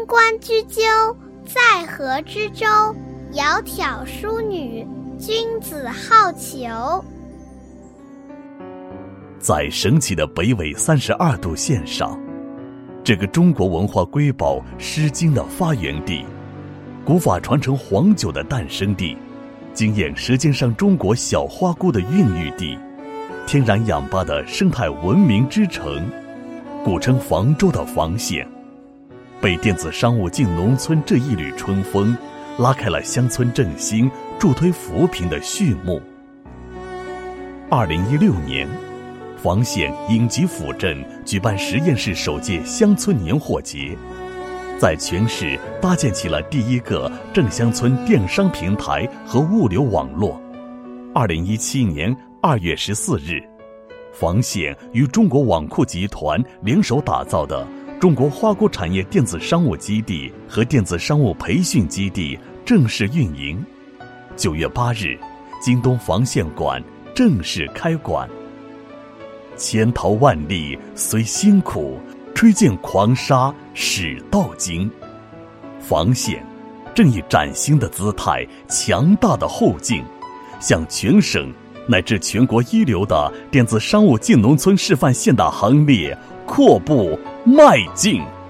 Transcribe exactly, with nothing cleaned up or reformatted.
冠雎鸠，在河之洲。窈窕淑女，君子好逑。 在神奇的北纬三十二度线上，这个中国文化瑰宝《诗经》的发源地，古法传承黄酒的诞生地，惊艳舌尖上中国小花菇的孕育地，天然氧吧的生态文明之城，古称房州的房县，被电子商务进农村这一缕春风拉开了乡村振兴、助推扶贫的序幕。二零一六年，房县尹集府镇举办实验室首届乡村年货节，在全市搭建起了第一个镇乡村电商平台和物流网络。二零一七年二月十四日，房县与中国网库集团联手打造的中国花菇产业电子商务基地和电子商务培训基地正式运营。九月八日，京东房县馆正式开馆。千淘万历虽辛苦，吹剑狂沙始到京。房县正以崭新的姿态、强大的后劲，向全省乃至全国一流的电子商务进农村示范县的行列阔步迈进。